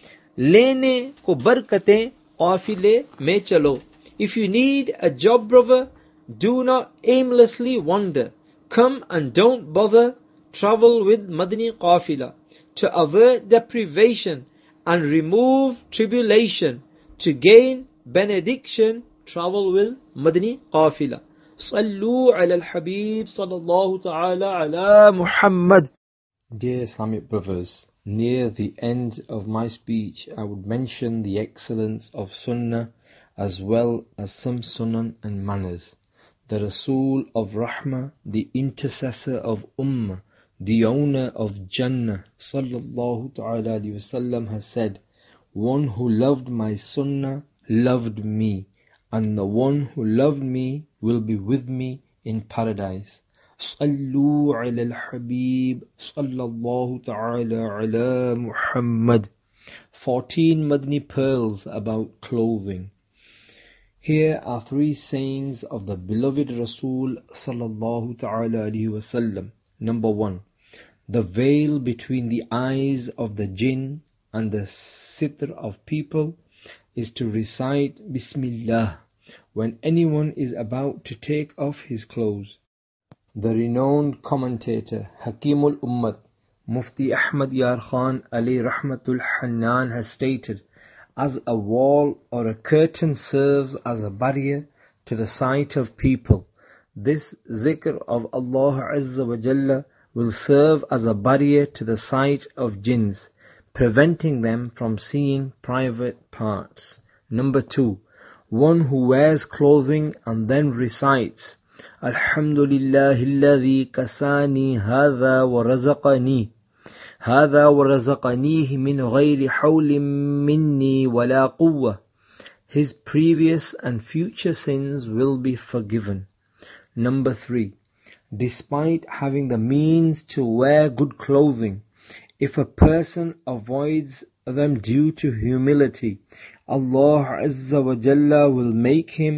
Speaker 1: लेने को बरकतें, काफिले में चलो. If you need a job, brother, do not aimlessly wander. Come and don't bother. Travel with Madani Qafila to avert deprivation and remove tribulation, to gain benediction. Travel with Madani Qafila. Sallu ala al-Habib sallallahu ta'ala ala Muhammad.
Speaker 2: Dear Islamic brothers, near the end of my speech I would mention the excellence of Sunnah as well as some Sunan and manners. The Rasul of Rahmah, the intercessor of Ummah, the owner of Jannah sallallahu ta'ala alayhi wa sallam has said, one who loved my Sunnah loved me, and the one who loved me will be with me in paradise. Sallu ala al-Habib sallallahu ta'ala ala Muhammad. Fourteen Madani pearls about clothing. Here are three sayings of the beloved Rasul sallallahu ta'ala alayhi wa sallam. Number one, the veil between the eyes of the jinn and the sitr of people is to recite Bismillah when anyone is about to take off his clothes. The renowned commentator Hakimul Ummat Mufti Ahmad Yar Khan Ali Rahmatul Hannan has stated, as a wall or a curtain serves as a barrier to the sight of people, this zikr of Allah Azza wa Jalla will serve as a barrier to the sight of jinns, preventing them from seeing private parts. Number two, one who wears clothing and then recites Alhamdulillahi alladhi kasani hadha wa razaqani hadha wa razaqanihi min ghayri hawlin minni wala quwwah, his previous and future sins will be forgiven. Number three, despite having the means to wear good clothing, if a person avoids them due to humility, Allah Azza wa Jalla will make him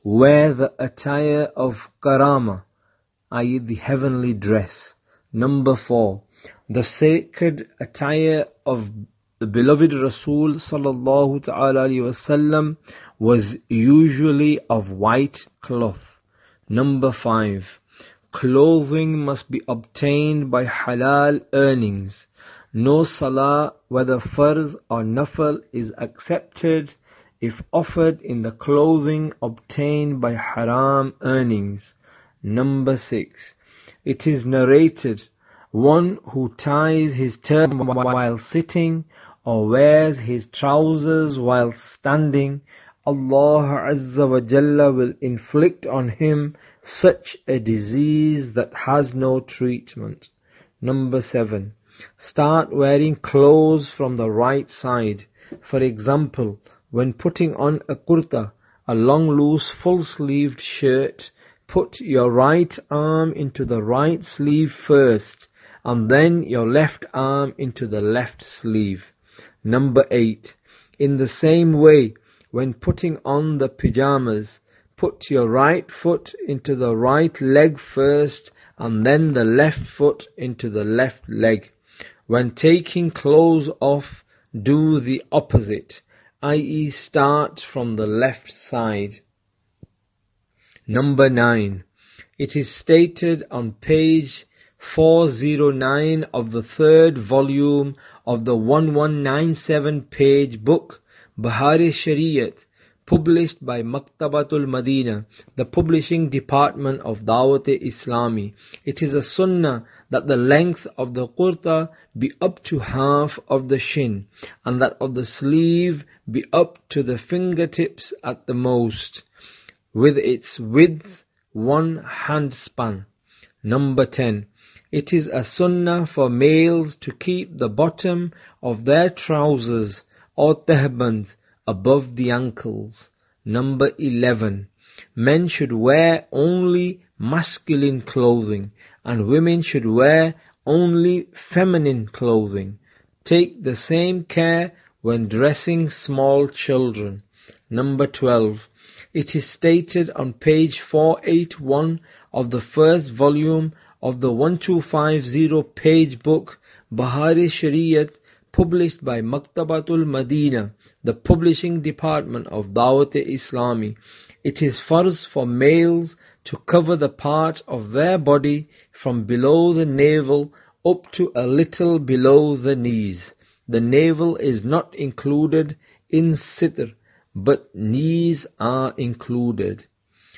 Speaker 2: wear the attire of karama, that is the heavenly dress. Number four, the sacred attire of the beloved Rasul sallallahu ta'ala alayhi wasallam was usually of white cloth. Number five, clothing must be obtained by halal earnings. No salah, whether farz or nafal, is accepted if offered in the clothing obtained by haram earnings. Number six, it is narrated, one who ties his turban while sitting or wears his trousers while standing, Allah Azza wa Jalla will inflict on him such a disease that has no treatment. Number seven, start wearing clothes from the right side. For example, when putting on a kurta, a long loose full-sleeved shirt, put your right arm into the right sleeve first, and then your left arm into the left sleeve. Number eight, in the same way, when putting on the pyjamas, put your right foot into the right leg first, and then the left foot into the left leg. When taking clothes off, do the opposite, that is start from the left side. Number nine, it is stated on page four oh nine of the third volume of the eleven ninety-seven page book Bahar-e-Shariat, published by Maktabatul Madina, the publishing department of Dawat-e-Islami. It is a sunnah that the length of the kurta be up to half of the shin, and that of the sleeve be up to the fingertips at the most, with its width one hand span. Number ten, it is a sunnah for males to keep the bottom of their trousers or tahband above the ankles. Number eleven, men should wear only masculine clothing, and women should wear only feminine clothing. Take the same care when dressing small children. Number twelve, it is stated on page four eighty-one of the first volume of the twelve fifty page book Bahar-e-Shariat, published by Maktabatul Madina, the publishing department of Dawat-e-Islami. It is farz for males to cover the part of their body from below the navel up to a little below the knees. The navel is not included in sitr, but knees are included.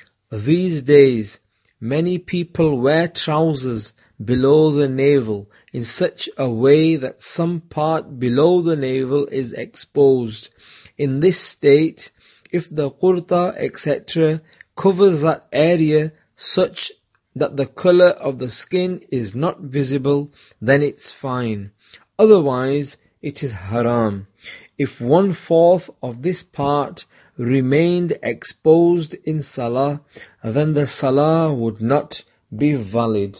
Speaker 2: These days, many people wear trousers below the navel in such a way that some part below the navel is exposed. In this state, if the kurta et cetera covers that area such that the color of the skin is not visible, then it's fine. Otherwise, it is haram. If one fourth of this part remained exposed in salah, then the salah would not be valid.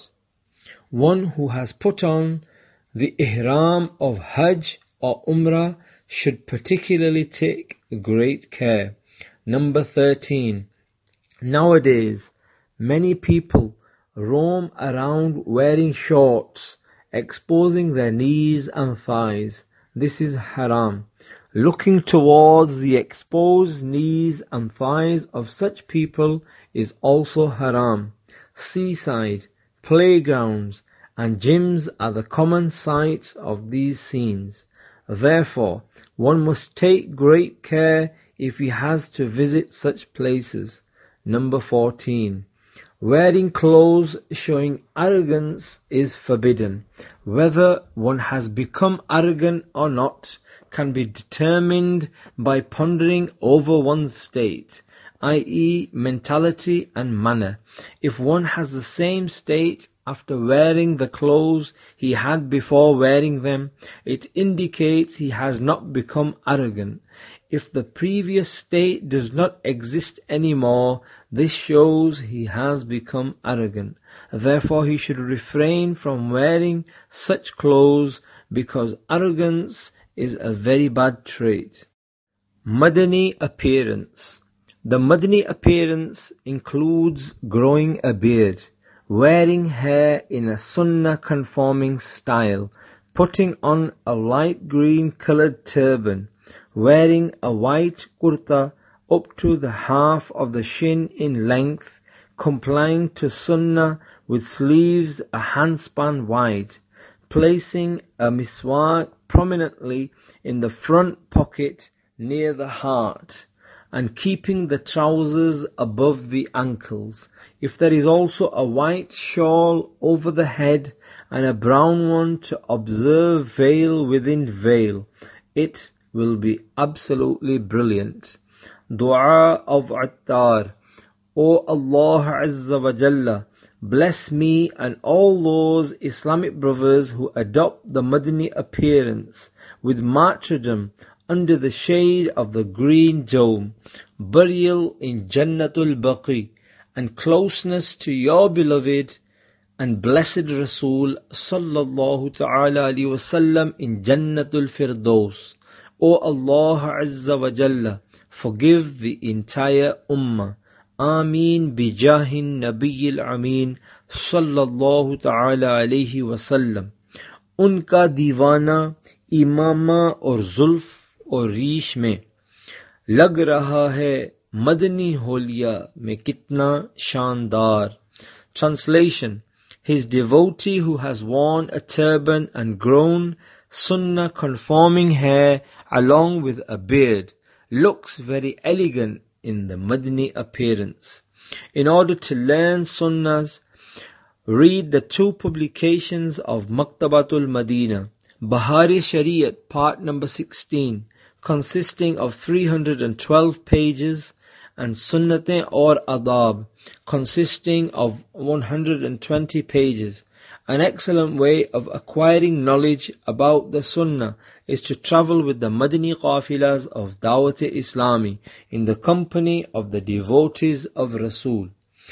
Speaker 2: One who has put on the ihram of Hajj or Umrah should particularly take great care. Number thirteen, nowadays many people roam around wearing shorts, exposing their knees and thighs. This is haram. Looking towards the exposed knees and thighs of such people is also haram. Seaside, playgrounds and gyms are the common sights of these scenes. Therefore, one must take great care if he has to visit such places. Number fourteen, wearing clothes showing arrogance is forbidden. Whether one has become arrogant or not can be determined by pondering over one's state, that is mentality and manner. If one has the same state after wearing the clothes he had before wearing them, it indicates he has not become arrogant. If the previous state does not exist anymore, this shows he has become arrogant. Therefore he should refrain from wearing such clothes, because arrogance is a very bad trait. Madani appearance. The Madani appearance includes growing a beard, wearing hair in a sunnah conforming style, putting on a light green colored turban, wearing a white kurta up to the half of the shin in length, complying to sunnah with sleeves a handspan wide, placing a miswak prominently in the front pocket near the heart, and keeping the trousers above the ankles. If there is also a white shawl over the head and a brown one to observe veil within veil, it will be absolutely brilliant. Dua of Attar. O Allah Azza wa Jalla, bless me and all those Islamic brothers who adopt the Madani appearance with martyrdom under the shade of the green dome, burial in Jannatul Baqi, and closeness to your beloved and blessed Rasul sallallahu ta'ala alayhi wa sallam in Jannatul Firdaus. O Allah Azza wa Jalla, forgive the entire Ummah. Ameen bijahin Nabiyil Ameen sallallahu ta'ala alayhi wa sallam. उनका दीवाना इमामा और जुल्फ और रीश में लग रहा है मदनी होलिया में कितना शानदार. Translation: His devotee who has worn a turban and grown sunnah conforming hair along with a beard looks very elegant in the Madani appearance. In order to learn sunnahs, read the two publications of Maktabatul Madina, Bahari Shariat part number sixteen, consisting of three hundred twelve pages, and Sunnatein or Adab, consisting of one hundred twenty pages. An excellent way of acquiring knowledge about the Sunnah is to travel with the Madani Qafilas of Dawat-e-Islami in the company of the devotees of Rasul.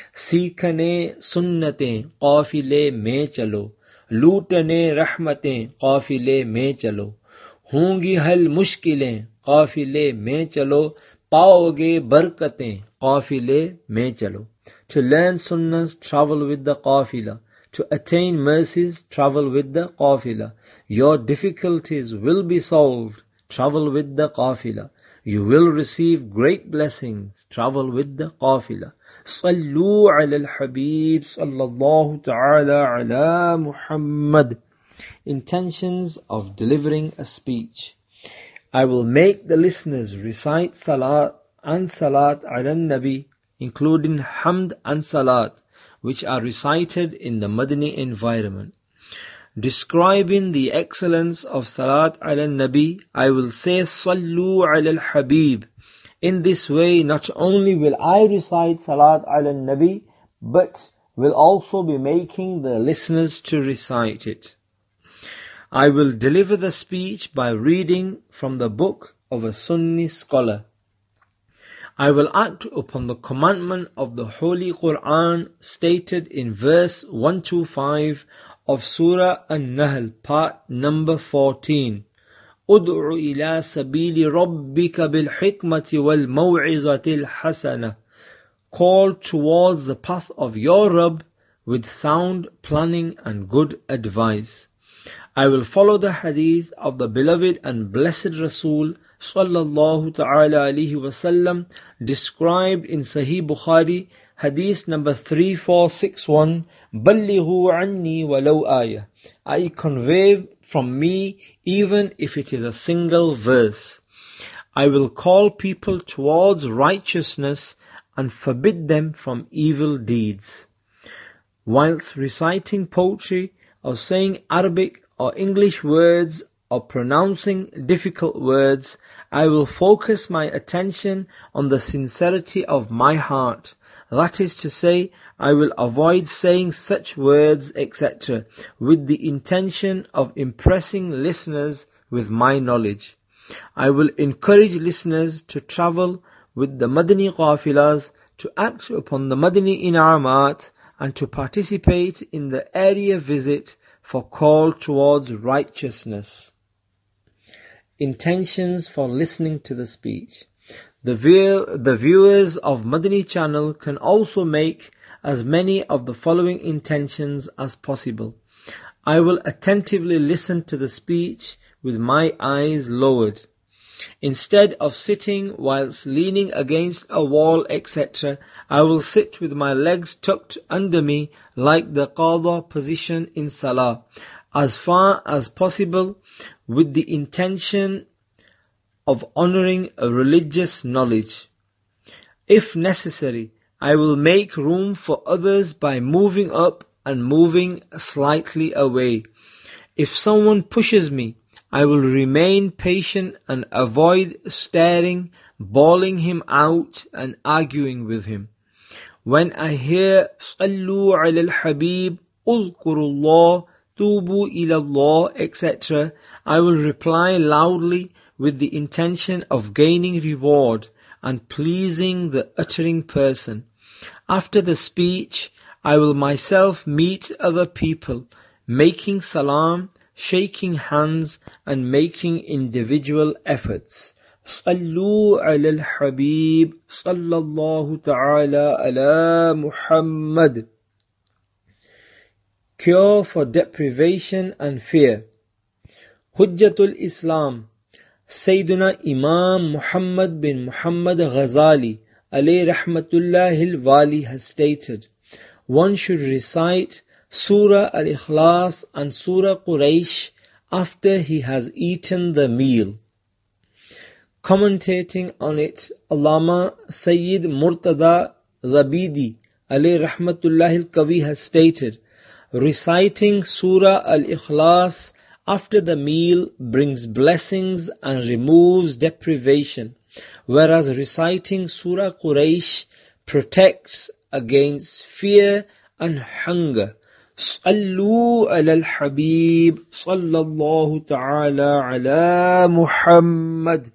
Speaker 2: सीखने सुन्नतें काफिले में चलो, लूटने रहमतें काफिले में चलो, होंगी हल मुश्किलें काफिले में चलो, पाओगे बरकतें काफिले में चलो. To learn sunnahs, travel with the qafila. To attain mercies, travel with the qafila. Your difficulties will be solved, travel with the qafila. You will receive great blessings, travel with the qafila. صلوا على الحبيب صلى الله تعالى على محمد. Intentions of delivering a speech. I will make the listeners recite salat and salat ala nabi, including hamd and salat, which are recited in the Madani environment. Describing the excellence of salat ala nabi, I will say Sallu ala al-Habib. In this way, not only will I recite salat ala nabi, but will also be making the listeners to recite it. I will deliver the speech by reading from the book of a Sunni scholar. I will act upon the commandment of the Holy Quran stated in verse one twenty-five of Surah An-Nahl, part number fourteen. ادع إلى سبيل ربك بالحكمة والموعظة الحسنة. Call towards the path of your Rabb with sound planning and good advice. I will follow the hadith of the beloved and blessed Rasul sallallahu ta'ala alayhi wa sallam described in Sahih Bukhari, hadith number three four six one. بَلِّغُوا عَنِّي وَلَوْ آيَةً. I convey from me even if it is a single verse. I will call people towards righteousness and forbid them from evil deeds. Whilst reciting poetry or saying Arabic or English words or pronouncing difficult words, I will focus my attention on the sincerity of my heart. That is to say, I will avoid saying such words, et cetera, with the intention of impressing listeners with my knowledge. I will encourage listeners to travel with the Madani Qafilas, to act upon the Madani In'amat, and to participate in the area visit for call towards righteousness. Intentions for listening to the speech.
Speaker 1: The, view, the viewers of Madani channel can also make as many of the following intentions as possible. I will attentively listen to the speech with my eyes lowered. Instead of sitting whilst leaning against a wall, et cetera, I will sit with my legs tucked under me like the qada position in salah, as far as possible with the intention of honouring a religious knowledge. If necessary, I will make room for others by moving up and moving slightly away. If someone pushes me, I will remain patient and avoid staring, bawling him out and arguing with him. When I hear Sallu ala al-Habib, Uzkurullah, Tubu ila Allah, et cetera, I will reply loudly with the intention of gaining reward and pleasing the uttering person. After the speech, I will myself meet other people, making salam, shaking hands and making individual efforts. Sallu ala al-Habib, sallallahu ta'ala ala Muhammad. Cure for deprivation and fear. Hujjatul Islam, Sayyiduna Imam Muhammad bin Muhammad Ghazali, alayhi rahmatullahil wali, has stated, one should recite Surah Al-Ikhlas and Surah Quraysh after he has eaten the meal. Commentating on it, Allama Sayyid Murtada Zabidi, alayhi rahmatullahil kavi, has stated, reciting Surah Al-Ikhlas after the meal brings blessings and removes deprivation, whereas reciting Surah Quraysh protects against fear and hunger. Sallu ala al-Habib, sallallahu ta'ala ala Muhammad.